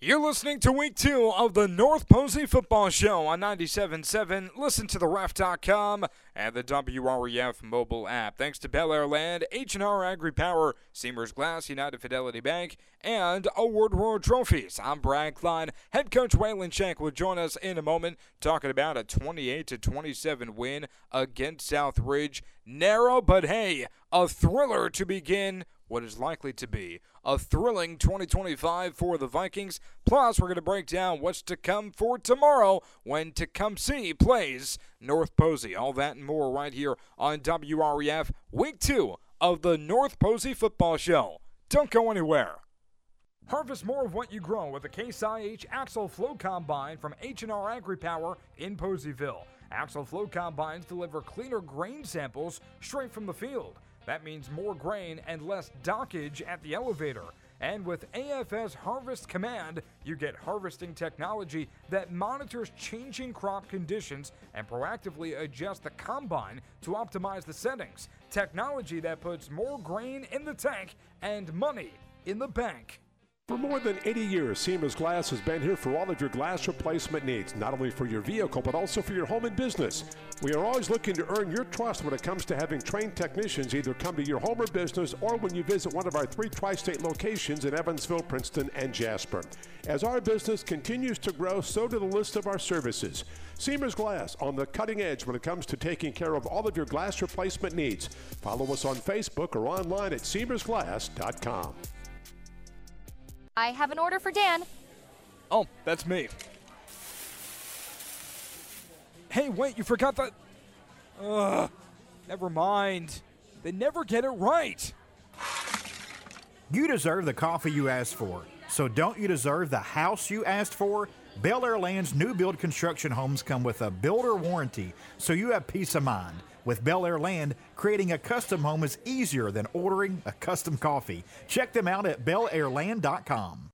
You're listening to week 2 of the North Posey Football Show on 97.7. Listen to theref.com and the WREF mobile app. Thanks to Bel Air Land, H&R Agri Power, Seamers Glass, United Fidelity Bank, and Award World Trophies. I'm Brad Klein. Head coach Waylon Shank will join us in a moment talking about a 28-27 win against Southridge. Narrow, but hey, a thriller to begin what is likely to be a thrilling 2025 for the Vikings. Plus, we're going to break down what's to come for tomorrow when Tecumseh plays North Posey. All that and more right here on WREF, Week 2 of the North Posey Football Show. Don't go anywhere. Harvest more of what you grow with the Case IH Axle Flow Combine from H&R Agri Power in Poseyville. Axle Flow Combines deliver cleaner grain samples straight from the field. That means more grain and less dockage at the elevator. And with AFS Harvest Command, you get harvesting technology that monitors changing crop conditions and proactively adjusts the combine to optimize the settings. Technology that puts more grain in the tank and money in the bank. For more than 80 years, Seamers Glass has been here for all of your glass replacement needs, not only for your vehicle, but also for your home and business. We are always looking to earn your trust when it comes to having trained technicians either come to your home or business or when you visit one of our 3 tri-state locations in Evansville, Princeton, and Jasper. As our business continues to grow, so do the list of our services. Seamers Glass, on the cutting edge when it comes to taking care of all of your glass replacement needs. Follow us on Facebook or online at seamersglass.com. I have an order for Dan. Oh, that's me. Hey, wait, you forgot that. Never mind. They never get it right. You deserve the coffee you asked for. So don't you deserve the house you asked for? Bel Air Land's new build construction homes come with a builder warranty, so you have peace of mind. With Bel Air Land, creating a custom home is easier than ordering a custom coffee. Check them out at belairland.com.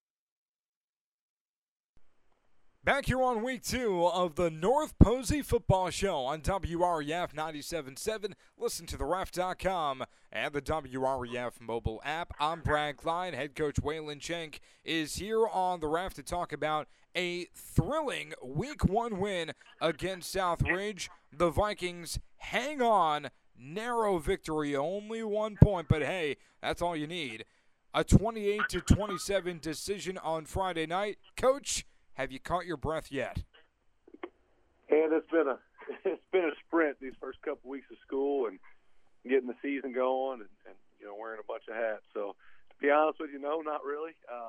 Back here on week 2 of the North Posey Football Show on WREF 97.7. Listen to theref.com and the WREF mobile app. I'm Brad Klein. Head coach Waylon Shank is here on the Ref to talk about a thrilling week 1 win against Southridge. The Vikings hang on. Narrow victory, only 1 point, but hey, that's all you need. A 28-27 decision on Friday night. Coach, have you caught your breath yet? And it's been a sprint these first couple weeks of school and getting the season going and wearing a bunch of hats. So to be honest with you, no, not really.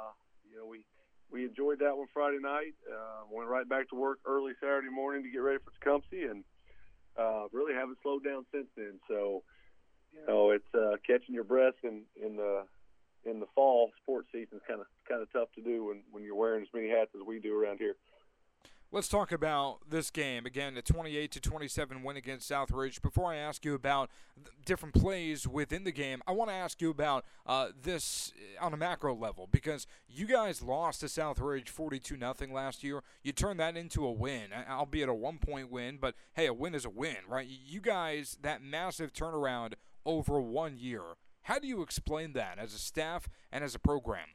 We enjoyed that one Friday night. Went right back to work early Saturday morning to get ready for Tecumseh, and really haven't slowed down since then. So it's catching your breath in the fall. Sports season is kind of tough to do when you're wearing as many hats as we do around here. Let's talk about this game. Again, a 28-27 win against Southridge. Before I ask you about different plays within the game, I want to ask you about this on a macro level, because you guys lost to Southridge 42-0 last year. You turned that into a win, albeit a 1-point win, but hey, a win is a win, right? You guys, that massive turnaround over 1 year. How do you explain that as a staff and as a program?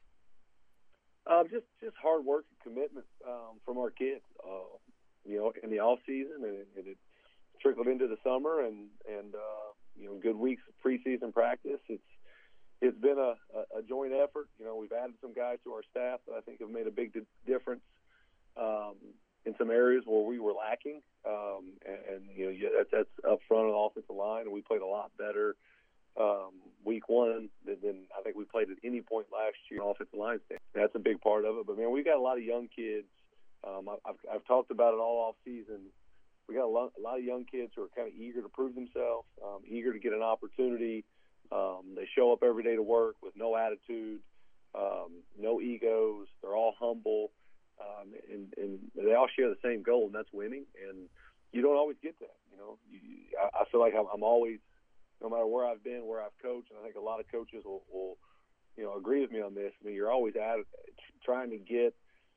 Just hard work and commitment from our kids, in the off season, and it trickled into the summer, and good weeks of preseason practice. It's been a joint effort. We've added some guys to our staff that I think have made a big difference in some areas where we were lacking, that's up front on the offensive line, and we played a lot better week 1 than I think we played at any point last year on offensive line stand. That's a big part of it. But, man, we got a lot of young kids. I've talked about it all off season. We got a lot of young kids who are kind of eager to prove themselves, eager to get an opportunity. They show up every day to work with no attitude, no egos. They're all humble, and they all share the same goal, and that's winning. And you don't always get that. I feel like I'm always, no matter where I've been, where I've coached, and I think a lot of coaches will agree with me on this. I mean, you're always trying to get,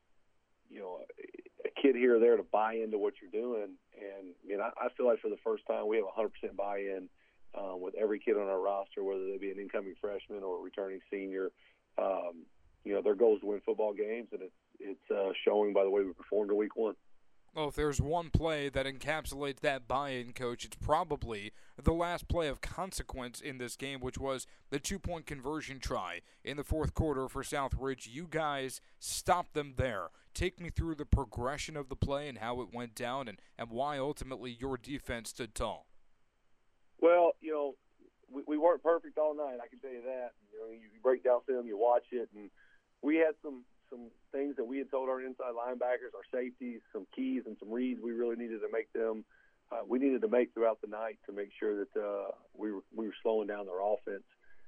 a kid here or there to buy into what you're doing. And, I feel like for the first time we have 100% buy-in with every kid on our roster, whether they be an incoming freshman or a returning senior. their goal is to win football games, and it's showing by the way we performed in week one. Well, if there's one play that encapsulates that buy-in, Coach, it's probably the last play of consequence in this game, which was the 2-point conversion try in the fourth quarter for Southridge. You guys stopped them there. Take me through the progression of the play and how it went down and why ultimately your defense stood tall. Well, we weren't perfect all night, I can tell you that. You break down film, you watch it, and we had some things that we had told our inside linebackers, our safeties, some keys and some reads we really needed to make them. We needed to make throughout the night to make sure that we were slowing down their offense.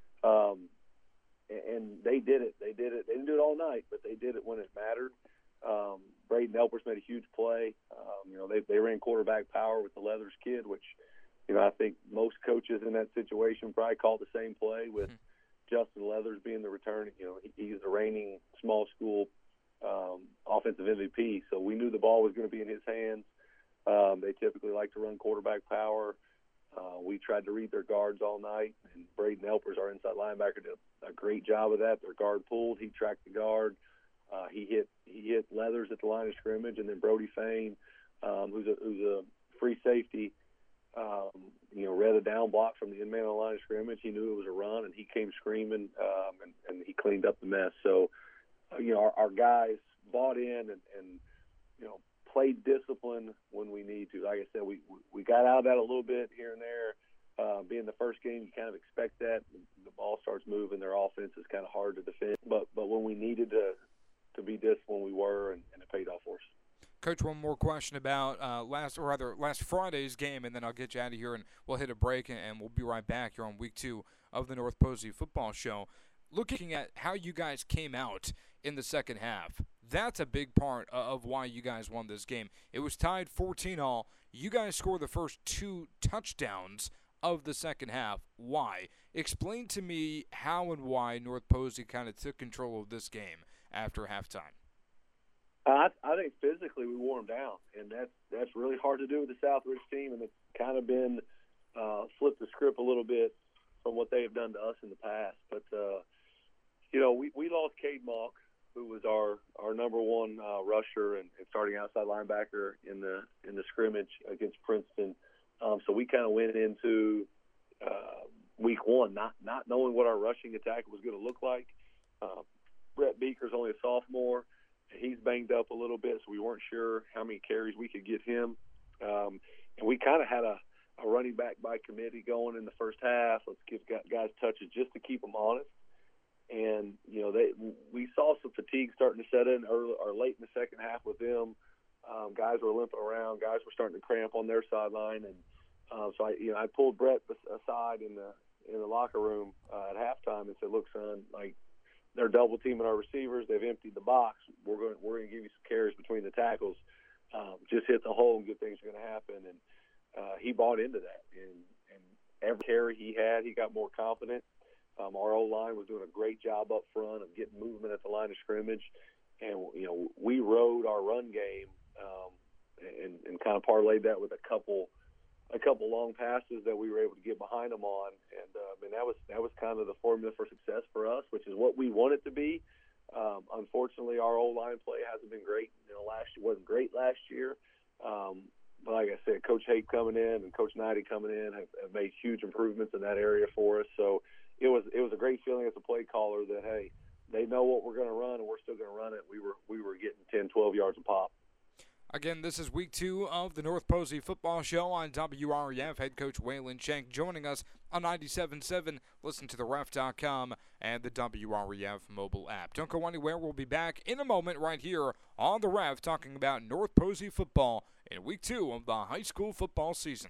And they did it. They didn't do it all night, but they did it when it mattered. Braden Elpers made a huge play. They ran quarterback power with the Leathers kid, which I think most coaches in that situation probably called the same play with Justin Leathers being the return. He's the reigning small school offensive MVP, so we knew the ball was going to be in his hands. They typically like to run quarterback power. We tried to read their guards all night, and Braden Elpers, our inside linebacker, did a great job of that. Their guard pulled. He tracked the guard. He hit Leathers at the line of scrimmage, and then Brody Fain, who's a free safety, read a down block from the in-man on the line of scrimmage. He knew it was a run, and he came screaming, and he cleaned up the mess. So, our guys bought in and played discipline when we need to. Like I said, we got out of that a little bit here and there. Being the first game, you kind of expect that. The ball starts moving. Their offense is kind of hard to defend. But when we needed to be disciplined, we were, and it paid off for us. Coach, one more question about last Friday's game, and then I'll get you out of here, and we'll hit a break, and we'll be right back here on week 2 of the North Posey Football Show. Looking at how you guys came out in the second half, that's a big part of why you guys won this game. It was tied 14-all. You guys scored the first 2 touchdowns of the second half. Why? Explain to me how and why North Posey kind of took control of this game after halftime. I think physically we wore them down, and that's really hard to do with the Southridge team, and it's kind of been flipped the script a little bit from what they have done to us in the past. But we lost Cade Monk, who was our number one rusher and starting outside linebacker in the scrimmage against Princeton. So we kind of went into week 1 not knowing what our rushing attack was going to look like. Brett Beaker's only a sophomore. He's banged up a little bit, so we weren't sure how many carries we could get him. And we kind of had a running back by committee going in the first half. Let's give guys touches just to keep them honest. And, we saw some fatigue starting to set in early or late in the second half with them. Guys were limping around. Guys were starting to cramp on their sideline. And so I pulled Brett aside in the locker room at halftime and said, "Look, son, they're double teaming our receivers. They've emptied the box. We're going to give you some carries between the tackles. Just hit the hole and good things are going to happen." And he bought into that. And every carry he had, he got more confident. Our O-line was doing a great job up front of getting movement at the line of scrimmage. And, we rode our run game and kind of parlayed that with a couple long passes that we were able to get behind them on, and that was kind of the formula for success for us, which is what we want it to be. Unfortunately, our O-line play hasn't been great. Last year wasn't great last year, but like I said, Coach Haight coming in and Coach Knighty coming in have made huge improvements in that area for us. So it was a great feeling as a play caller that hey, they know what we're going to run and we're still going to run it. We were getting 10, 12 yards a pop. Again, this is week 2 of the North Posey Football Show on WREF. Head coach Waylon Shank joining us on 97.7. Listen to the ref.com and the WREF mobile app. Don't go anywhere. We'll be back in a moment right here on the Ref talking about North Posey football in week 2 of the high school football season.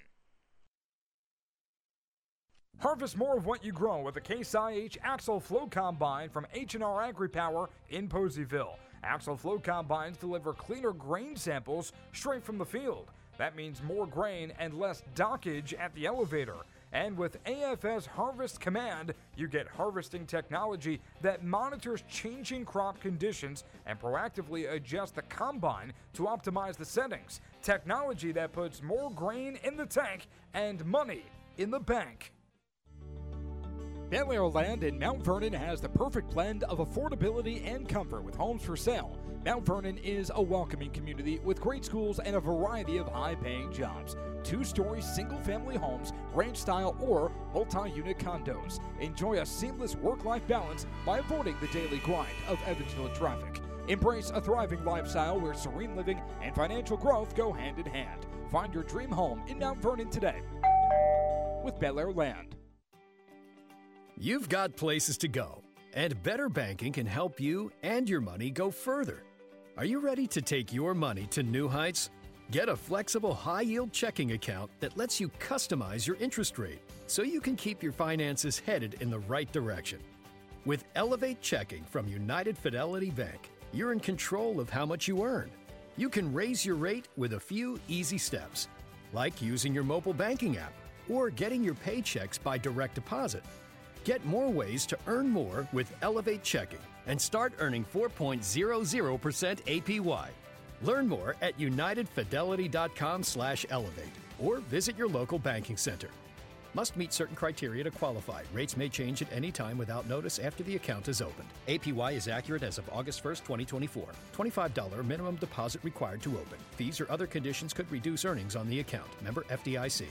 Harvest more of what you grow with the Case IH Axle Flow Combine from H&R Agri-Power in Poseyville. Axle Flow Combines deliver cleaner grain samples straight from the field. That means more grain and less dockage at the elevator. And with AFS Harvest Command, you get harvesting technology that monitors changing crop conditions and proactively adjusts the combine to optimize the settings. Technology that puts more grain in the tank and money in the bank. Bel Air Land in Mount Vernon has the perfect blend of affordability and comfort with homes for sale. Mount Vernon is a welcoming community with great schools and a variety of high-paying jobs. 2-story single-family homes, ranch-style or multi-unit condos. Enjoy a seamless work-life balance by avoiding the daily grind of Evansville traffic. Embrace a thriving lifestyle where serene living and financial growth go hand in hand. Find your dream home in Mount Vernon today with Bel Air Land. You've got places to go, and Better Banking can help you and your money go further. Are you ready to take your money to new heights? Get a flexible high-yield checking account that lets you customize your interest rate so you can keep your finances headed in the right direction. With Elevate Checking from United Fidelity Bank, you're in control of how much you earn. You can raise your rate with a few easy steps, like using your mobile banking app or getting your paychecks by direct deposit. Get more ways to earn more with Elevate Checking and start earning 4.00% APY. Learn more at unitedfidelity.com/elevate or visit your local banking center. Must meet certain criteria to qualify. Rates may change at any time without notice after the account is opened. APY is accurate as of August 1st, 2024. $25 minimum deposit required to open. Fees or other conditions could reduce earnings on the account. Member FDIC.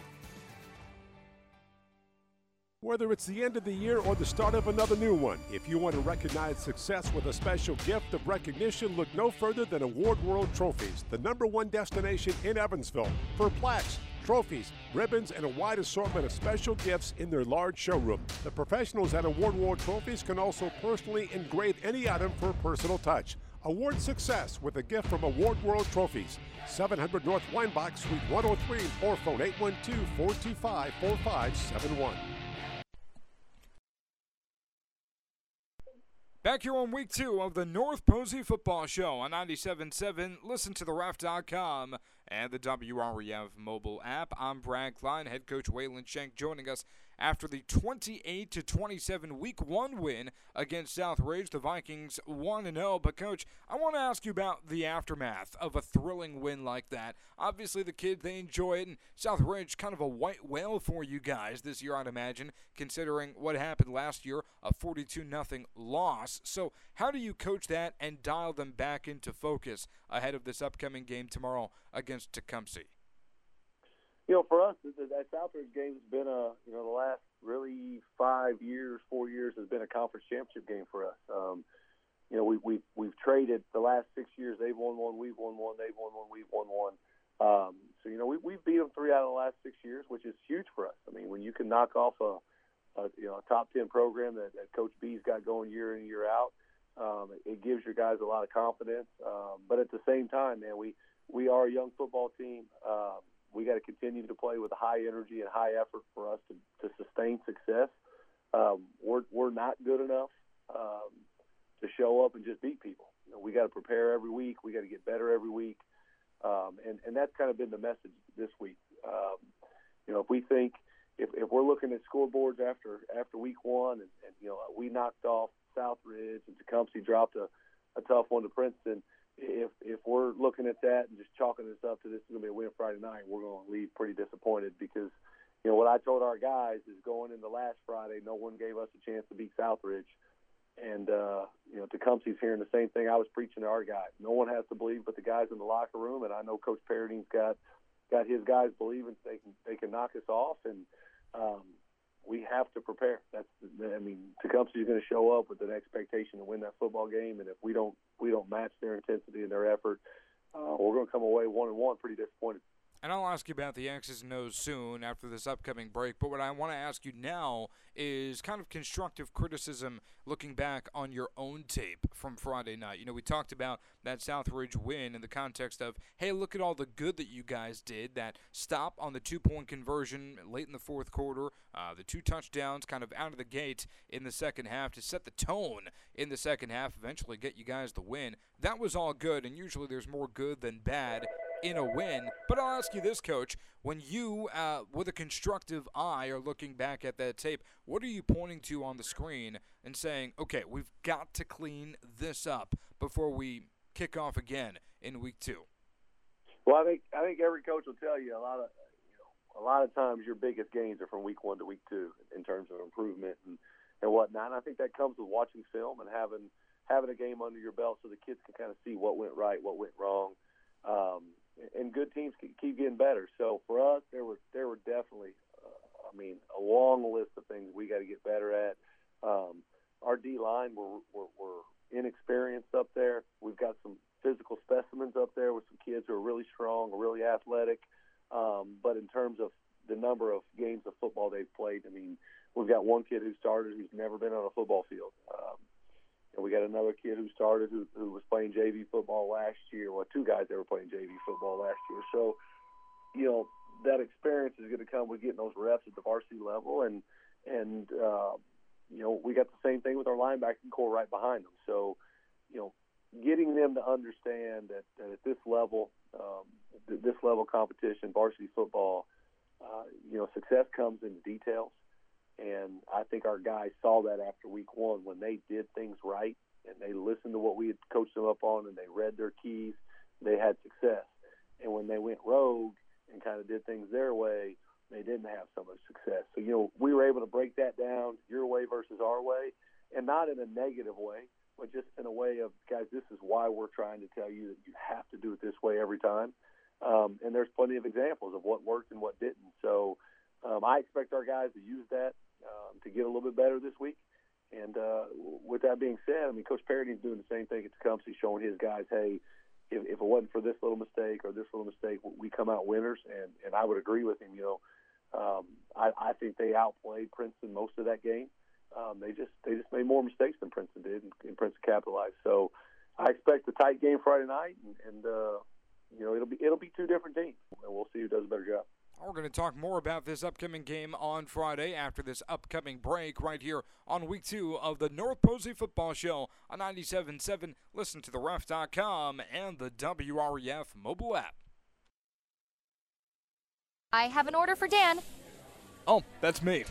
Whether it's the end of the year or the start of another new one, if you want to recognize success with a special gift of recognition, look no further than Award World Trophies, the #1 destination in Evansville for plaques, trophies, ribbons, and a wide assortment of special gifts in their large showroom. The professionals at Award World Trophies can also personally engrave any item for a personal touch. Award success with a gift from Award World Trophies. 700 North Weinbach, Suite 103, or phone 812-425-4571. Back here on week 2 of the North Posey Football Show on 97.7. Listen to theref.com and the WREF mobile app. I'm Brad Klein, head coach Waylon Shank joining us after the 28-27 week 1 win against Southridge. The Vikings 1-0. But coach, I want to ask you about the aftermath of a thrilling win like that. Obviously the kids, they enjoy it, and Southridge kind of a white whale for you guys this year, I'd imagine, considering what happened last year, a 42-0 loss. So how do you coach that and dial them back into focus ahead of this upcoming game tomorrow against Tecumseh? You know, for us, that Southridge game has been the last really 4 years has been a conference championship game for us. We've traded the last 6 years. They've won one, we've won one. They've won one, we've won one. We've beat them 3 out of the last 6 years, which is huge for us. I mean, when you can knock off a top 10 program that Coach B's got going year in, year out, it gives your guys a lot of confidence. But at the same time, man, we are a young football team. We got to continue to play with high energy and high effort for us to sustain success. We're not good enough to show up and just beat people. We got to prepare every week. We got to get better every week, and that's kind of been the message this week. If we think if we're looking at scoreboards after week 1, and we knocked off Southridge and Tecumseh dropped a tough one to Princeton. If we're looking at that and just chalking this up to this is going to be a win Friday night, we're going to leave pretty disappointed because, what I told our guys is going into last Friday, no one gave us a chance to beat Southridge. And, Tecumseh's hearing the same thing I was preaching to our guys. No one has to believe but the guys in the locker room, and I know Coach Paradine's got his guys believing they can knock us off, and we have to prepare. Tecumseh is going to show up with an expectation to win that football game, and if we don't match their intensity and their effort, we're going to come away 1-1 pretty disappointed. And I'll ask you about the X's and O's soon after this upcoming break. But what I want to ask you now is kind of constructive criticism looking back on your own tape from Friday night. We talked about that Southridge win in the context of, hey, look at all the good that you guys did. That stop on the 2-point conversion late in the fourth quarter, the 2 touchdowns kind of out of the gate in the second half to set the tone in the second half, eventually get you guys the win. That was all good, and usually there's more good than bad in a win. But I'll ask you this, Coach. When you, with a constructive eye, are looking back at that tape, what are you pointing to on the screen and saying, okay, we've got to clean this up before we kick off again in week 2? Well, I think every coach will tell you a lot of times your biggest gains are from week 1 to week 2 in terms of improvement. whatnot. And I think that comes with watching film and having a game under your belt so the kids can kind of see what went right, what went wrong. And good teams keep getting better. So for us, there were definitely, a long list of things we got to get better at. Our D-line, we're inexperienced up there. We've got some physical specimens up there with some kids who are really strong, really athletic. But in terms of the number of games of football they've played, we've got one kid who started who's never been on a football field. And we got another kid who started who was playing JV football last year. Well, two guys that were playing JV football last year. So, that experience is going to come with getting those reps at the varsity level. And we got the same thing with our linebacking core right behind them. So, getting them to understand that at this level competition, varsity football, success comes in the details. And I think our guys saw that after week one when they did things right and they listened to what we had coached them up on and they read their keys, they had success. And when they went rogue and kind of did things their way, they didn't have so much success. So, we were able to break that down, your way versus our way, and not in a negative way, but just in a way of, guys, this is why we're trying to tell you that you have to do it this way every time. And there's plenty of examples of what worked and what didn't. So I expect our guys to use that to get a little bit better this week. And with that being said, Coach Parody's doing the same thing at Tecumseh, showing his guys, hey, if it wasn't for this little mistake or this little mistake, we come out winners. And I would agree with him. I think they outplayed Princeton most of that game. They just made more mistakes than Princeton did, and Princeton capitalized. So I expect a tight game Friday night, and it'll be two different teams, and we'll see who does a better job. We're going to talk more about this upcoming game on Friday after this upcoming break right here on Week 2 of the North Posey Football Show on 97.7. Listen to theref.com and the WREF mobile app. I have an order for Dan. Oh, that's me.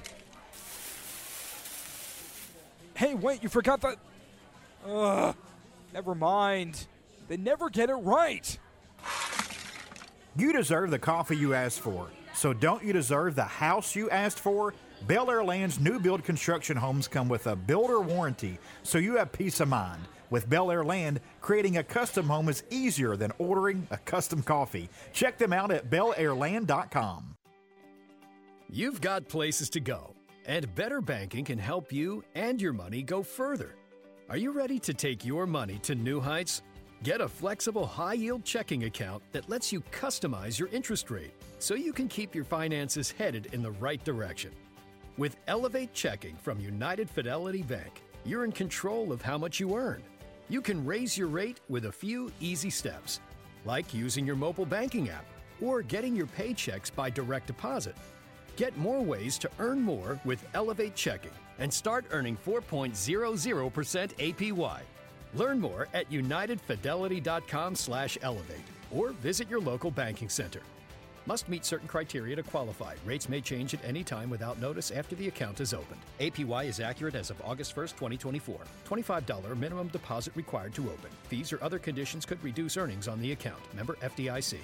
Hey, wait, you forgot that. Never mind. They never get it right. You deserve the coffee you asked for. So don't you deserve the house you asked for? Bel Air Land's new build construction homes come with a builder warranty, so you have peace of mind. With Bel Air Land, creating a custom home is easier than ordering a custom coffee. Check them out at belairland.com. You've got places to go, and Better Banking can help you and your money go further. Are you ready to take your money to new heights? Get a flexible, high-yield checking account that lets you customize your interest rate so you can keep your finances headed in the right direction. With Elevate Checking from United Fidelity Bank, you're in control of how much you earn. You can raise your rate with a few easy steps, like using your mobile banking app or getting your paychecks by direct deposit. Get more ways to earn more with Elevate Checking and start earning 4.00% APY. Learn more at unitedfidelity.com/elevate or visit your local banking center. Must meet certain criteria to qualify. Rates may change at any time without notice after the account is opened. APY is accurate as of August 1st, 2024. $25 minimum deposit required to open. Fees or other conditions could reduce earnings on the account. Member FDIC.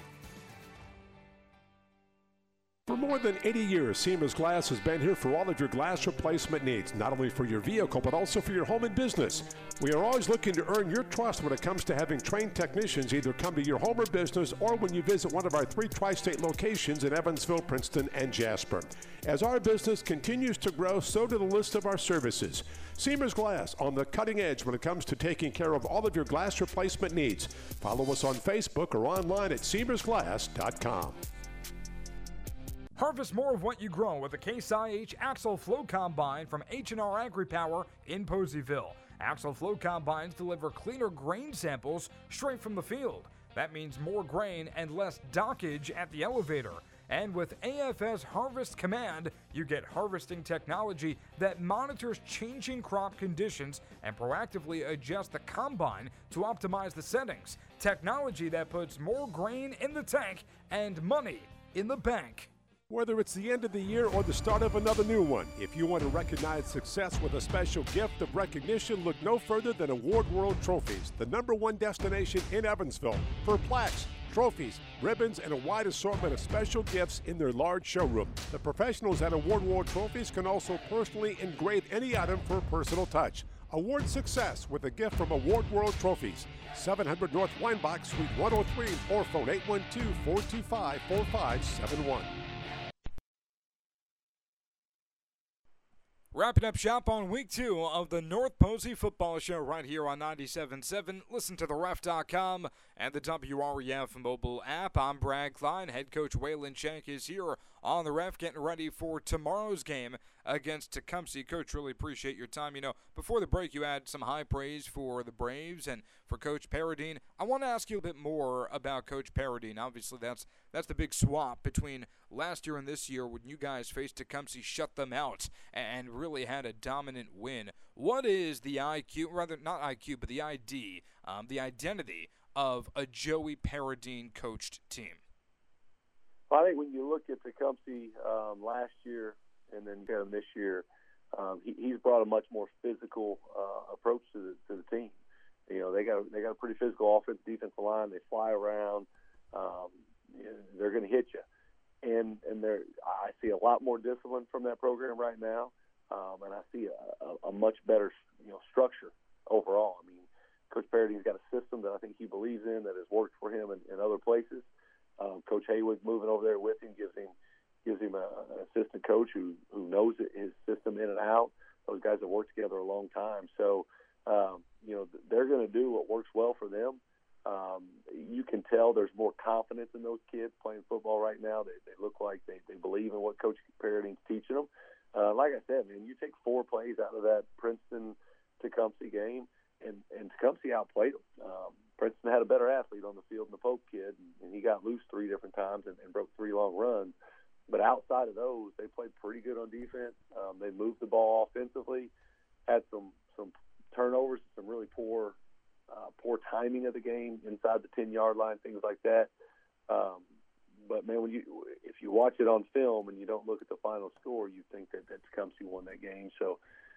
For more than 80 years, Seamers Glass has been here for all of your glass replacement needs, not only for your vehicle, but also for your home and business. We are always looking to earn your trust when it comes to having trained technicians either come to your home or business or when you visit one of our 3 tri-state locations in Evansville, Princeton, and Jasper. As our business continues to grow, so do the list of our services. Seamers Glass, on the cutting edge when it comes to taking care of all of your glass replacement needs. Follow us on Facebook or online at seamersglass.com. Harvest more of what you grow with the Case IH Axle Flow Combine from H&R Agri-Power in Poseyville. Axle Flow Combines deliver cleaner grain samples straight from the field. That means more grain and less dockage at the elevator. And with AFS Harvest Command, you get harvesting technology that monitors changing crop conditions and proactively adjusts the combine to optimize the settings. Technology that puts more grain in the tank and money in the bank. Whether it's the end of the year or the start of another new one, if you want to recognize success with a special gift of recognition, look no further than Award World Trophies, the #1 destination in Evansville for plaques, trophies, ribbons, and a wide assortment of special gifts in their large showroom. The professionals at Award World Trophies can also personally engrave any item for a personal touch. Award success with a gift from Award World Trophies. 700 North Weinbach, Suite 103, or phone 812-425-4571. Wrapping up shop on week 2 of the North Posey Football Show right here on 97.7. Listen to theref.com and the WREF mobile app. I'm Brad Klein. Head coach Waylon Shank is here on the Ref getting ready for tomorrow's game against Tecumseh. Coach, really appreciate your time. You know, before the break, you had some high praise for the Braves and for Coach Paradine. I want to ask you a bit more about Coach Paradine. Obviously, that's the big swap between last year and this year when you guys faced Tecumseh, shut them out, and really had a dominant win. What is the IQ, rather not IQ, but the ID, the identity of a Joey Paradine coached team? Well, I think when you look at Tecumseh last year and then him this year, he's brought a much more physical approach to the team. You know, they got a pretty physical offense, defensive line. They fly around. They're going to hit you, and I see a lot more discipline from that program right now, and I see a much better structure overall. I mean, Coach Paradine's got a system that I think he believes in that has worked for him in other places. Coach Haywood's moving over there with him, gives him an assistant coach who knows his system in and out. Those guys have worked together a long time, so they're going to do what works well for them. You can tell there's more confidence in those kids playing football right now. They look like they believe in what Coach Paradine's teaching them. Like I said, man, you take 4 plays out of that Princeton-Tecumseh game, and Tecumseh outplayed them. Princeton had a better athlete on the field than the Pope kid, and he got loose 3 different times and broke 3 long runs. But outside of those, they played pretty good on defense. They moved the ball offensively, had some turnovers, some really poor timing of the game inside the 10-yard line, things like that. But man, if you watch it on film and you don't look at the final score, you think that Tecumseh won that game. So,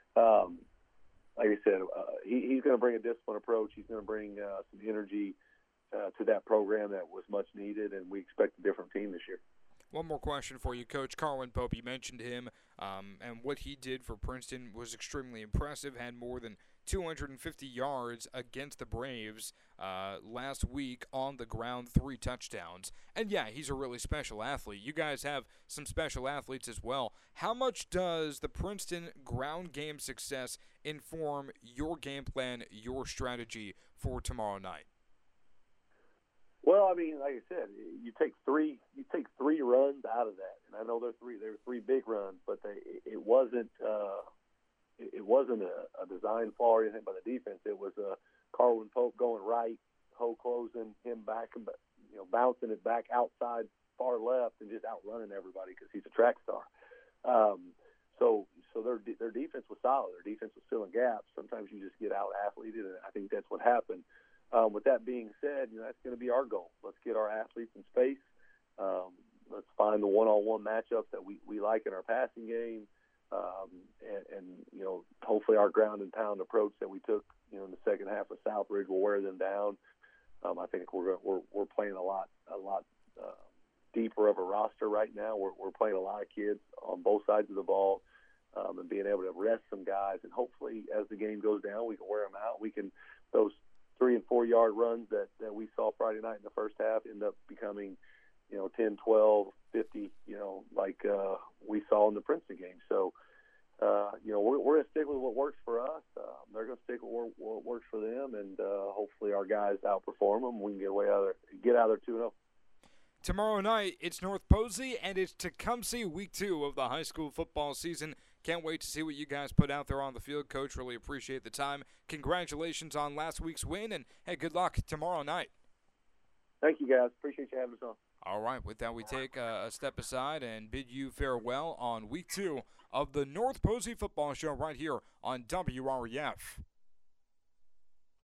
like I said, he's going to bring a disciplined approach. He's going to bring some energy to that program that was much needed, and we expect a different team this year. One more question for you, Coach. Carlin Pope, you mentioned him, and what he did for Princeton was extremely impressive, had more than 250 yards against the Braves last week on the ground, 3 touchdowns. And, yeah, he's a really special athlete. You guys have some special athletes as well. How much does the Princeton ground game success inform your game plan, your strategy for tomorrow night? Well, I mean, like I said, you take three runs out of that, and I know there were 3 big runs, but it wasn't a design flaw or anything by the defense. It was Carlin Pope going right, Ho closing him back, and bouncing it back outside far left and just outrunning everybody because he's a track star. So their defense was solid. Their defense was filling gaps. Sometimes you just get out athleted, and I think that's what happened. With that being said, that's going to be our goal. Let's get our athletes in space. Let's find the one-on-one matchups that we like in our passing game, and hopefully our ground and pound approach that we took in the second half of Southridge will wear them down. I think we're playing a lot deeper of a roster right now. We're playing a lot of kids on both sides of the ball, and being able to rest some guys, and hopefully as the game goes down, we can wear them out. We can those 3- and 4-yard runs that we saw Friday night in the first half end up becoming, 10, 12, 50, like we saw in the Princeton game. So, we're going to stick with what works for us. They're going to stick with what works for them, and hopefully our guys outperform them. We can get out of there 2-0. Tomorrow night, it's North Posey, and it's Tecumseh week 2 of the high school football season. Can't wait to see what you guys put out there on the field, Coach. Really appreciate the time. Congratulations on last week's win, and, hey, good luck tomorrow night. Thank you, guys. Appreciate you having us on. All right, with that, we take a step aside and bid you farewell on week 2 of the North Posey Football Show right here on WREF.